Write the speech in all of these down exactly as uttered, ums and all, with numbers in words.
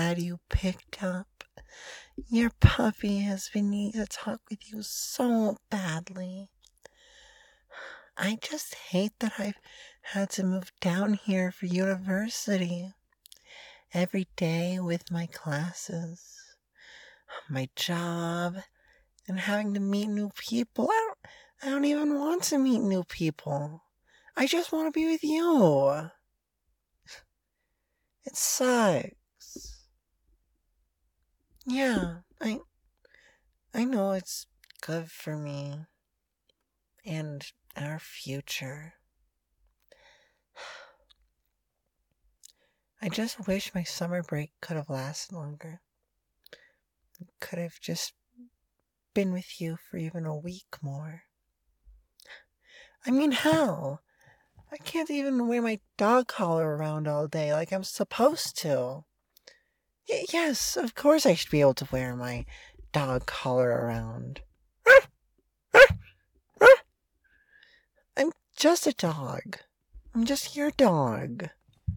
glad you picked up. Your puppy has been needing to talk with you so badly. I just hate that I've had to move down here for university. Every day with my classes, my job, and having to meet new people. I don't, I don't even want to meet new people. I just want to be with you. It sucks. Yeah, I I know it's good for me and our future. I just wish my summer break could have lasted longer. Could have just been with you for even a week more. I mean, hell, I can't even wear my dog collar around all day like I'm supposed to. Y- yes, of course I should be able to wear my dog collar around. I'm just a dog. I'm just your dog.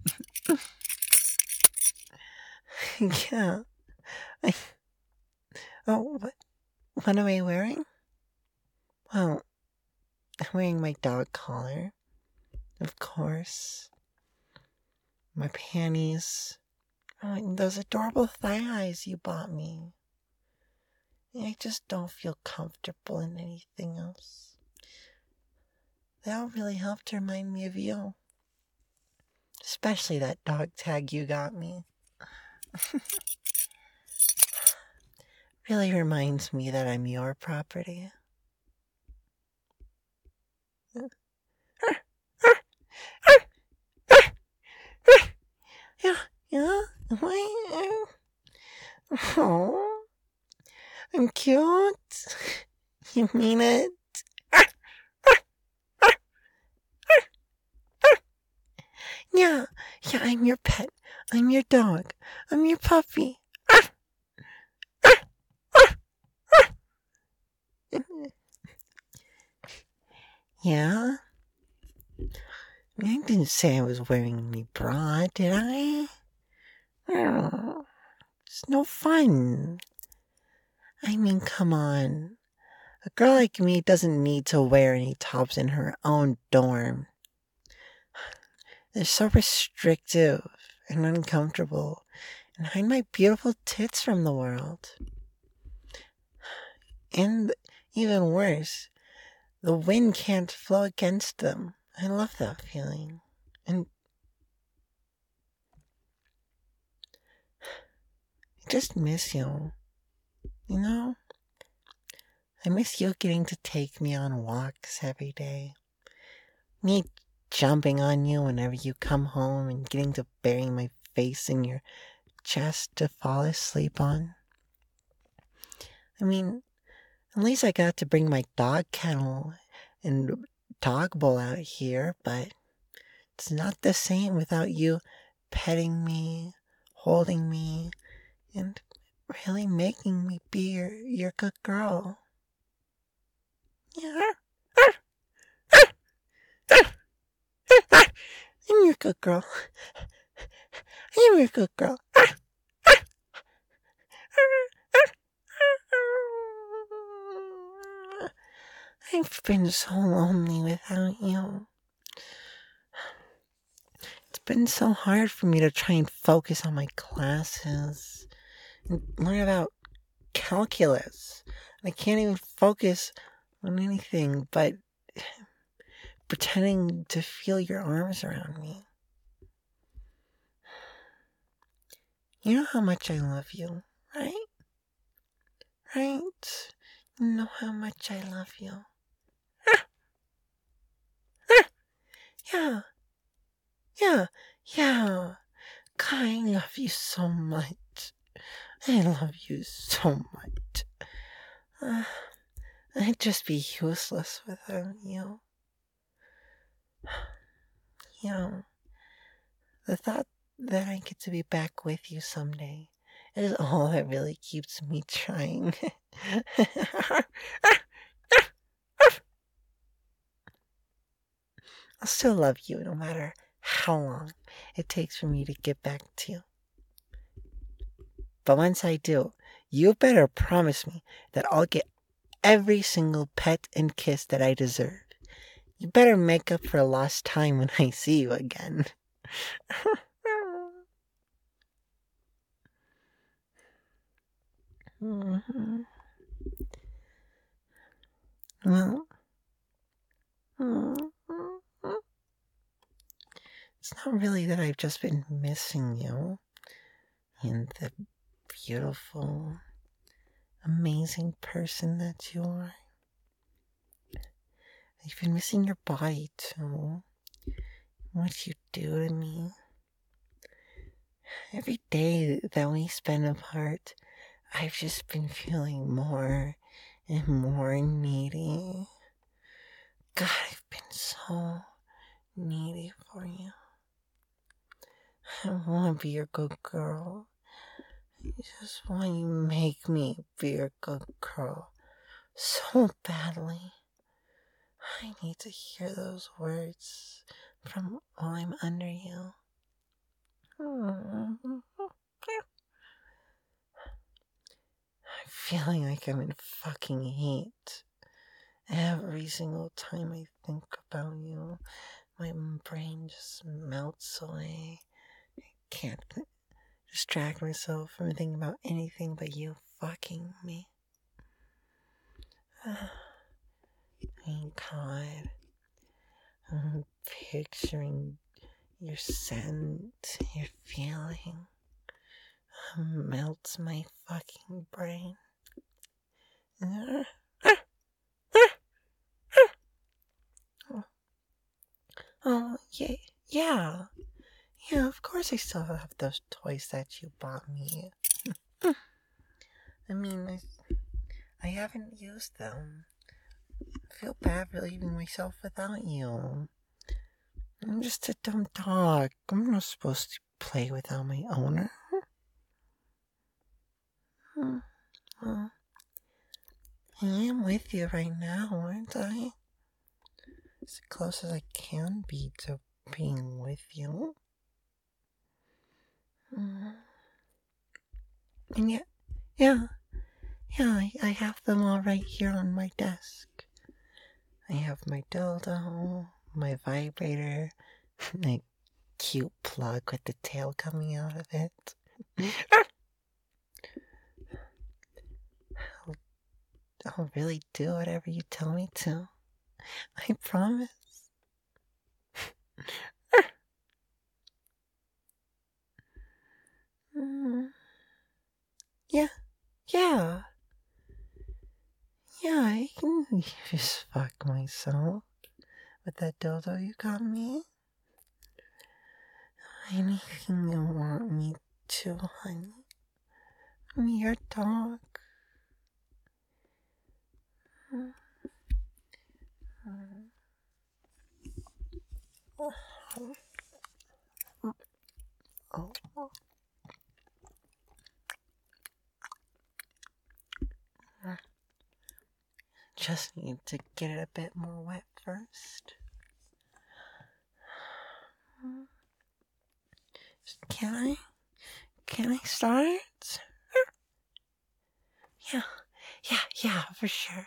Yeah. I, oh, what, what am I wearing? Well, I'm wearing my dog collar, of course. My panties. Oh, and those adorable thigh highs you bought me. I just don't feel comfortable in anything else. That really helped to remind me of you. Especially that dog tag you got me. Really reminds me that I'm your property. Yeah, yeah. Why? Oh, I'm cute. You mean it? Yeah, yeah, I'm your pet. I'm your dog. I'm your puppy. Yeah? I didn't say I was wearing any bra, did I? Oh, it's no fun. I mean, come on. A girl like me doesn't need to wear any tops in her own dorm. They're so restrictive and uncomfortable and hide my beautiful tits from the world. And even worse, the wind can't flow against them. I love that feeling. And I just miss you. You know? I miss you getting to take me on walks every day. Me jumping on you whenever you come home and getting to bury my face in your chest to fall asleep on. I mean, at least I got to bring my dog kennel and dog bowl out here, but it's not the same without you petting me, holding me, and really making me be your, your good girl. Yeah. I'm your good girl. I'm your good girl. I've been so lonely without you. It's been so hard for me to try and focus on my classes and learn about calculus. I can't even focus on anything but pretending to feel your arms around me. You know how much I love you, right? Right? You know how much I love you. Yeah, yeah, yeah. God, I love you so much. I love you so much. Uh, I'd just be useless without you. You know, the thought that I get to be back with you someday is all that really keeps me trying. I'll still love you no matter how long it takes for me to get back to you. But once I do, you better promise me that I'll get every single pet and kiss that I deserve. You better make up for lost time when I see you again. Mhm. Well, mhm. It's not really that I've just been missing you and the beautiful, amazing person that you are. I've been missing your body too. What you do to me. Every day that we spend apart, I've just been feeling more and more needy. God, I've been so needy for you. I want to be your good girl. I just want you to make me be your good girl so badly. I need to hear those words from while I'm under you. I'm feeling like I'm in fucking heat. Every single time I think about you, my brain just melts away. I can't distract myself from thinking about anything but you fucking me. Thank God. I'm picturing your scent, your feeling. Melts my fucking brain. Oh, yeah, yeah. Yeah, of course I still have those toys that you bought me. I mean, I, I haven't used them. I feel bad for leaving myself without you. I'm just a dumb dog. I'm not supposed to play without my owner. Well, I am with you right now, aren't I? As close as I can be to being with you. And yet, yeah, yeah, I, I have them all right here on my desk. I have my dildo, my vibrator, my cute plug with the tail coming out of it. I'll, I'll really do whatever you tell me to. I promise. Yeah, yeah. Yeah, I can just fuck myself with that dildo you got me. Anything you want me to, honey. I'm your dog. Oh. Just need to get it a bit more wet first. Can I? Can I start? Yeah, yeah, yeah, for sure.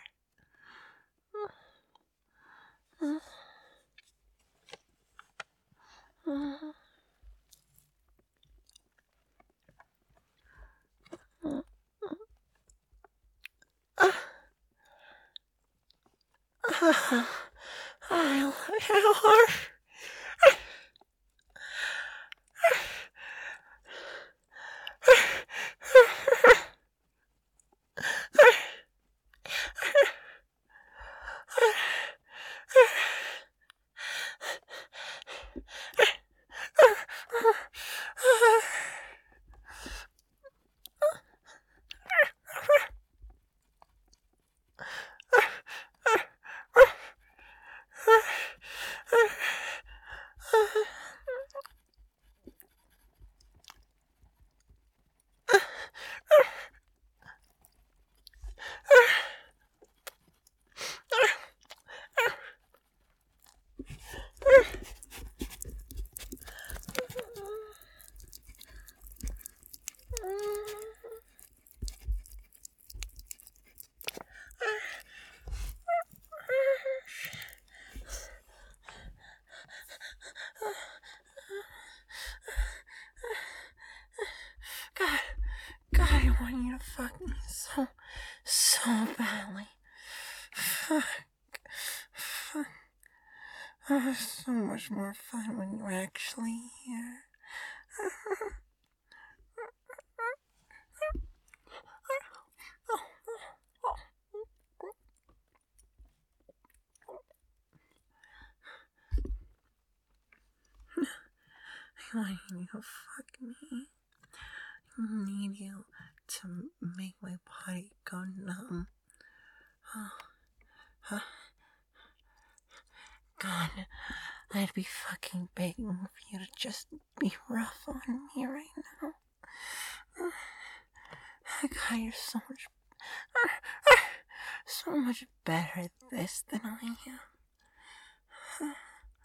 you to fuck me so, so badly. Fuck. Fuck. Oh, it's so much more fun when you're actually here. I want you to fuck me. I need you to make my body go numb. Oh, huh? God, I'd be fucking begging for you to just be rough on me right now. God, you're so much, so much better at this than I am.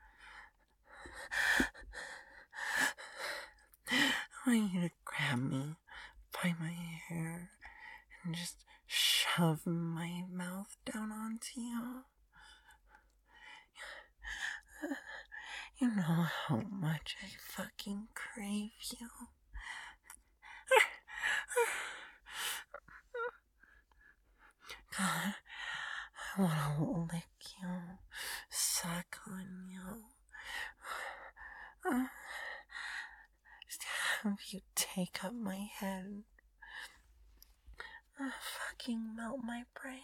I want you to grab me by my hair and just shove my mouth down onto you. You know how much I fucking crave you. God, I wanna lick you, suck on you. Uh, just have you take up my head. Uh, fucking melt my brain.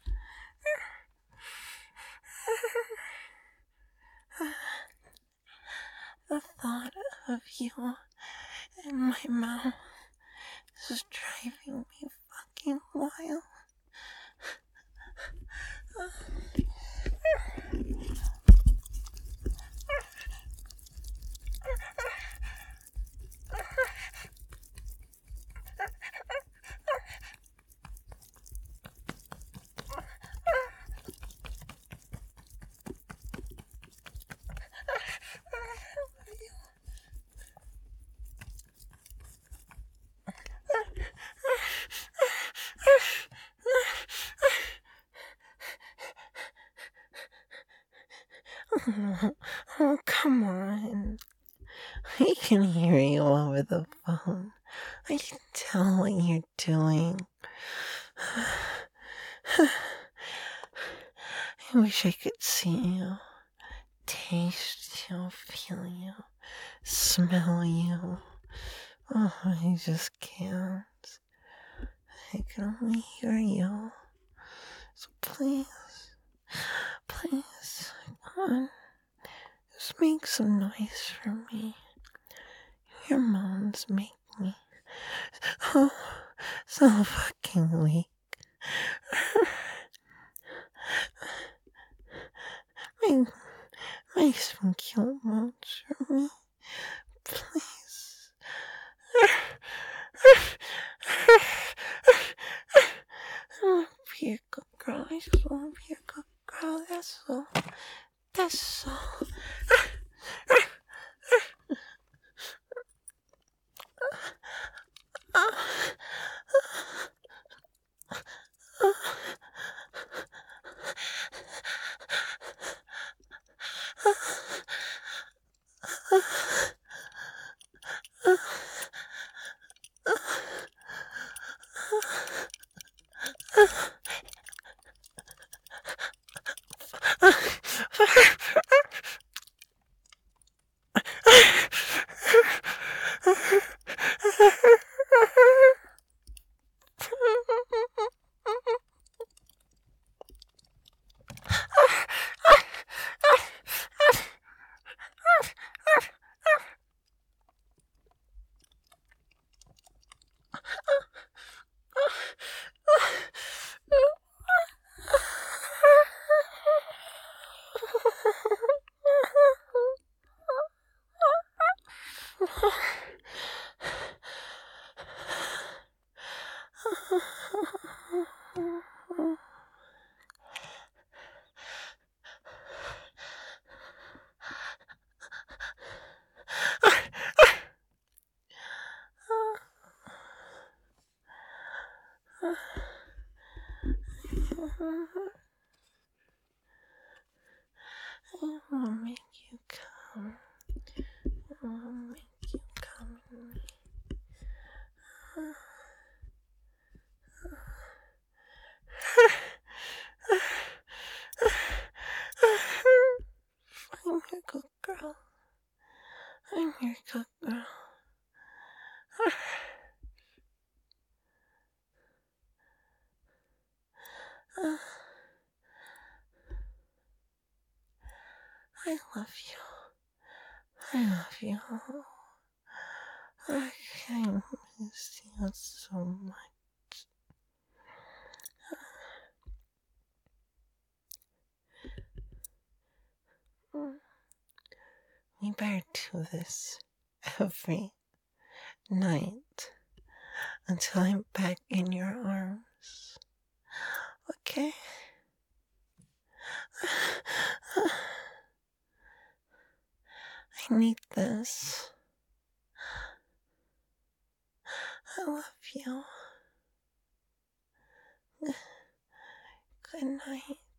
The thought of you in my mouth is driving me fucking wild. Oh, oh, come on. I can hear you over the phone. I can tell what you're doing. I wish I could see you, taste you, feel you, smell you. Oh, I just can't. I can only hear you. So please, please, come on. Just make some noise for me. Your moms make me oh, so fucking weak. Make, make some cute moans for me, please. I want to be a good girl. I just want to be a good girl. That's all. That's all. I will make you come. I will make you come in me. I love you. I love you. I can't miss you so much. We better do this every night until I'm back in your arms. Okay? I need this. I love you. Good night.